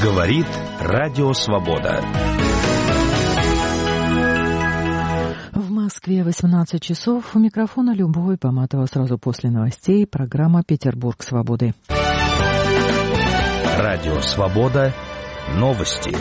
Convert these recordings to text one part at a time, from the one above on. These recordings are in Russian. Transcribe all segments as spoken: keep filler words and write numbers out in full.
Говорит Радио Свобода. В Москве восемнадцать часов. У микрофона Любовь Поматова. Сразу после новостей программа «Петербург свободы». Радио Свобода. Новости.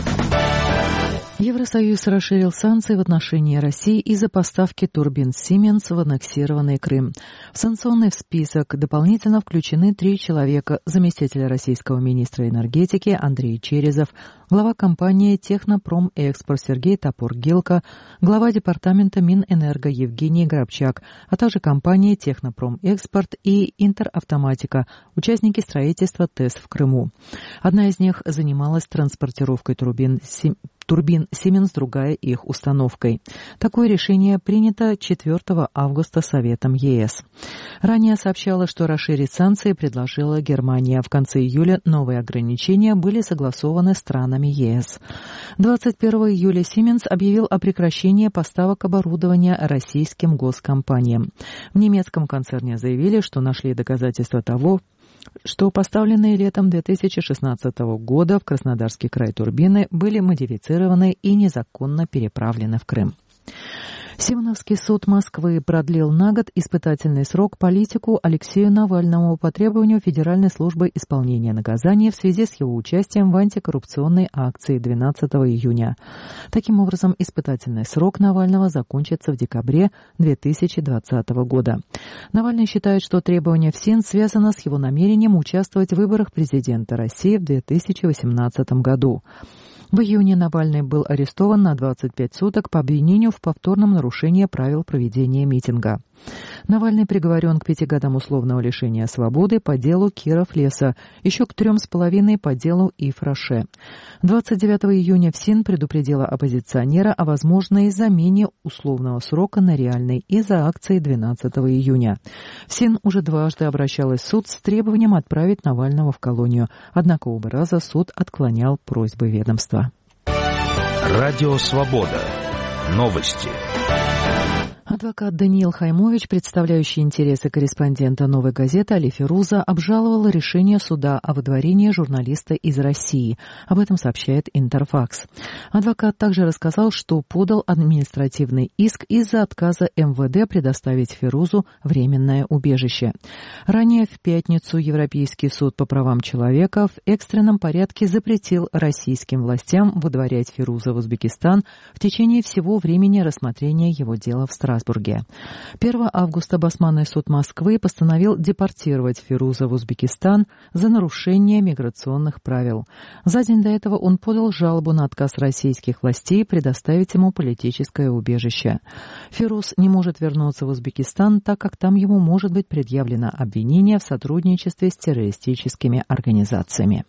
Евросоюз расширил санкции в отношении России из-за поставки турбин Siemens в аннексированный Крым. В санкционный список дополнительно включены три человека: заместитель российского министра энергетики Андрей Черезов, глава компании «Технопромэкспорт» Сергей Топор-Гилко, глава департамента Минэнерго Евгений Грабчак, а также компании «Технопромэкспорт» и «Интеравтоматика», участники строительства ТЭС в Крыму. Одна из них занималась транспортировкой турбин Siemens. Турбин Siemens, другая их установкой. Такое решение принято четвёртого августа Советом ЕС. Ранее сообщалось, что расширить санкции предложила Германия. В конце июля новые ограничения были согласованы странами ЕС. двадцать первого июля Siemens объявил о прекращении поставок оборудования российским госкомпаниям. В немецком концерне заявили, что нашли доказательства того, что поставленные летом две тысячи шестнадцатого года в Краснодарский край турбины были модифицированы и незаконно переправлены в Крым. Симоновский суд Москвы продлил на год испытательный срок политику Алексею Навальному по требованию Федеральной службы исполнения наказаний в связи с его участием в антикоррупционной акции двенадцатого июня. Таким образом, испытательный срок Навального закончится в декабре две тысячи двадцатого года. Навальный считает, что требование ФСИН связано с его намерением участвовать в выборах президента России в две тысячи восемнадцатом году. В июне Навальный был арестован на двадцать пять суток по обвинению в повторном нарушении правил проведения митинга. Навальный приговорен к пяти годам условного лишения свободы по делу Киров-Леса, еще к трем с половиной по делу Иф-Роше. двадцать девятого июня ФСИН предупредила оппозиционера о возможной замене условного срока на реальный из-за акции двенадцатого июня. ФСИН уже дважды обращалась в суд с требованием отправить Навального в колонию, однако оба раза суд отклонял просьбы ведомства. Радио Свобода. Новости. Адвокат Даниил Хаймович, представляющий интересы корреспондента «Новой газеты» Али Фируза, обжаловал решение суда о выдворении журналиста из России. Об этом сообщает Интерфакс. Адвокат также рассказал, что подал административный иск из-за отказа эм вэ дэ предоставить Фирузу временное убежище. Ранее в пятницу Европейский суд по правам человека в экстренном порядке запретил российским властям выдворять Фируза в Узбекистан в течение всего времени рассмотрения его дела в Страсбурге. первого августа Басманный суд Москвы постановил депортировать Фируза в Узбекистан за нарушение миграционных правил. За день до этого он подал жалобу на отказ российских властей предоставить ему политическое убежище. Фируз не может вернуться в Узбекистан, так как там ему может быть предъявлено обвинение в сотрудничестве с террористическими организациями.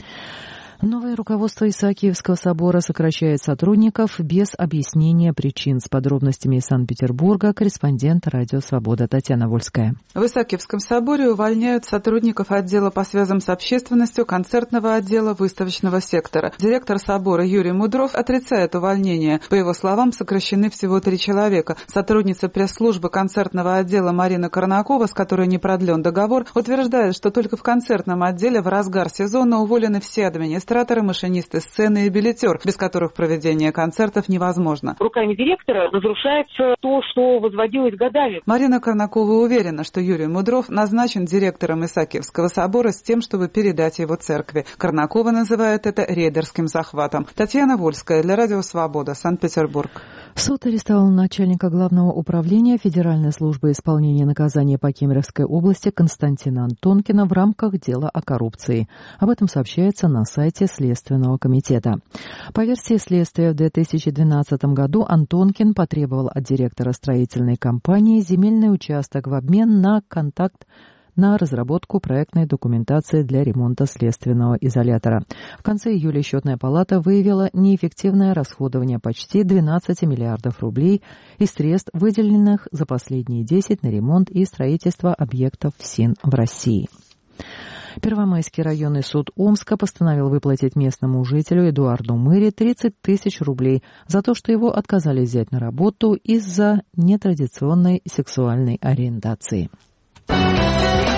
Новое руководство Исаакиевского собора сокращает сотрудников без объяснения причин. С подробностями из Санкт-Петербурга корреспондент «Радио Свобода» Татьяна Вольская. В Исаакиевском соборе увольняют сотрудников отдела по связям с общественностью, концертного отдела, выставочного сектора. Директор собора Юрий Мудров отрицает увольнение. По его словам, сокращены всего три человека. Сотрудница пресс-службы концертного отдела Марина Корнакова, с которой не продлен договор, утверждает, что только в концертном отделе в разгар сезона уволены все администрации, администраторы, машинисты сцены и билетер, без которых проведение концертов невозможно. Руками директора разрушается то, что возводилось годами. Марина Корнакова уверена, что Юрий Мудров назначен директором Исаакиевского собора с тем, чтобы передать его церкви. Корнакова называет это рейдерским захватом. Татьяна Вольская для Радио Свобода, Санкт-Петербург. Суд арестовал начальника Главного управления Федеральной службы исполнения наказания по Кемеровской области Константина Антонкина в рамках дела о коррупции. Об этом сообщается на сайте Следственного комитета. По версии следствия, в две тысячи двенадцатом году Антонкин потребовал от директора строительной компании земельный участок в обмен на контакт на разработку проектной документации для ремонта следственного изолятора. В конце июля Счетная палата выявила неэффективное расходование почти двенадцати миллиардов рублей из средств, выделенных за последние десять на ремонт и строительство объектов ФСИН в России. Первомайский районный суд Омска постановил выплатить местному жителю Эдуарду Мыре тридцать тысяч рублей за то, что его отказали взять на работу из-за нетрадиционной сексуальной ориентации.